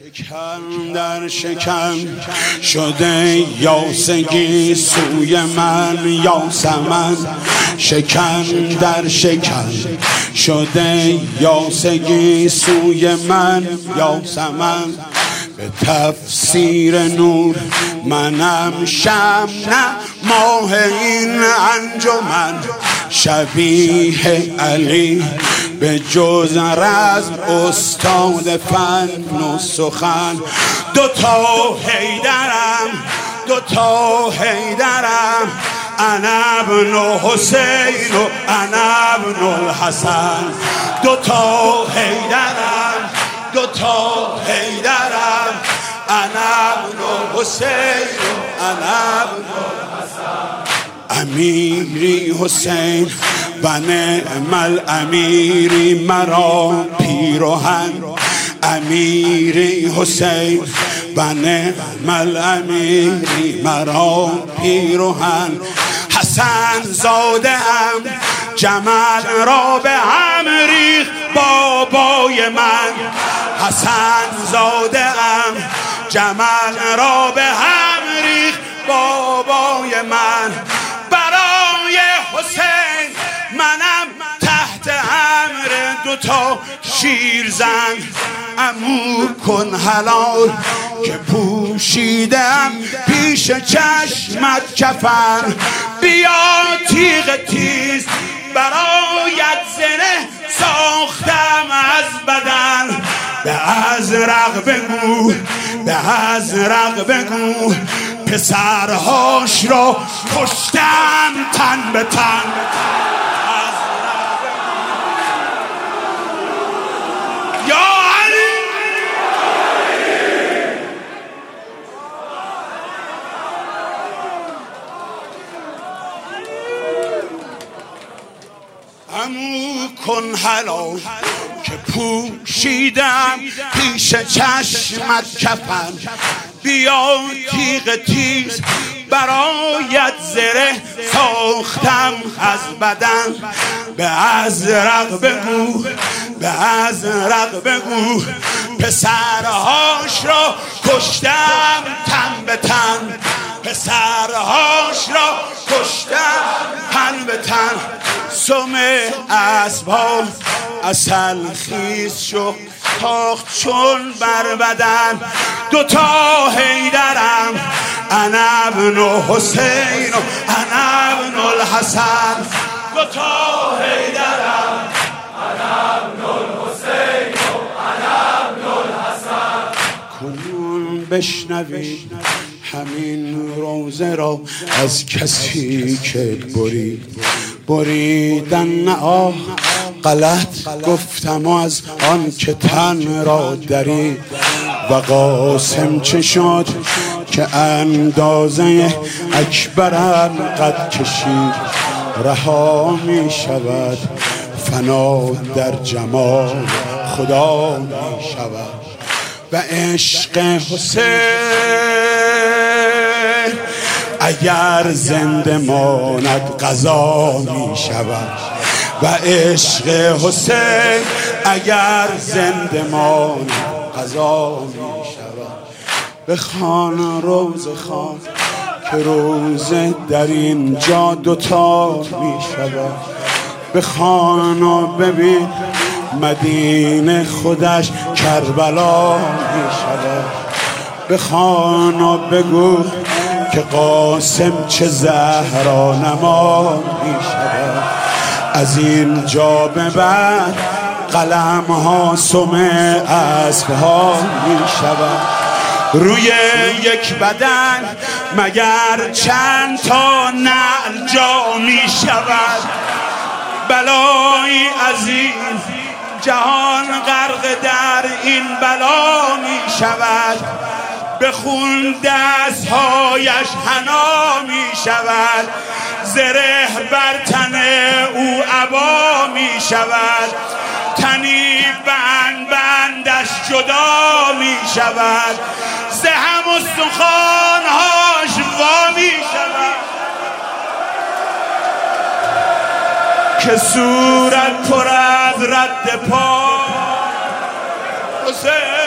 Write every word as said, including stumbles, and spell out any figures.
شکن در شکن شده یاسگی سوی من یاسمن، شکن در شکن شده یاسگی سوی من یاسمن. به تفسیر نور منم شمع ماه این انجمن، شبیه علی به جز رزم استاد فن و سخن. دوتا حیدرم دوتا حیدرم، انا ابن حسین و انا ابن الحسن. دوتا حیدرم دوتا حیدرم، انا ابن حسین و انا ابن الحسن. امیری حسین و نعم الامیری مرا پیرهن، امیری حسین و نعم الامیری مرا پیرهن. حسن زاده ام جمل را به هم ریخت بابای من، حسن زاده ام جمل را به هم ریخت بابای من. برای حسین منم تحت امر دوتا شیرزن. عمو کن حلال که پوشیدم پیش چشمت کفن. بیا تیغ تیز برایت زنه ساختم از بدن. به ازرق بگو به ازرق بگو پسرهاش را کشتم تن به تن. یا علی عمو کن حلال که پوشیدم پیش چشمت کفن. بیا تیغ تیز برایت زره ساختم از بدن. به ازرق بگو به ازرق بگو پسرهاش را کشتم تن به تن. پسرهاش را کشتم تن به تن. سم اسبها اصل خیز شد تاخت چون بر بدن. دوتا حیدرم انا ابن حسین و انا ابن الحسن. دوتا حیدرم انا ابن الحسین و انا ابن الحسن. کنون بشنوید همین روزه را از کسی که برید بریدن نه آه غلط گفتم و از آن که تن را درید. و قاسم چه شد که اندازه اکبر قد کشید. رها می شود فنا در جمال خدا می شود. و عشق حسین اگر زنده ماند قضا می شود. و عشق حسین اگر زنده ماند قضا می شود. بخوان روز خوان که روزه در اینجا دوتا می شود. بخوان و ببین مدینه خودش کربلا می شود. بخوان و بگو که قاسم چه زهرا نما می شود. از اینجا به بعد قلم ها سم اسب ها می شود. روی یک بدن مگر چند تا نعل جا می شود. بلایی عظیم جهان غرق در این بلا می شود. به خون دستهایش حنا می شود. زره بر تن او عبا می شود. تنی بند بندش جدا می شود. زهم و سخانهاش وا می شود. که صورت پر از رد پا حسین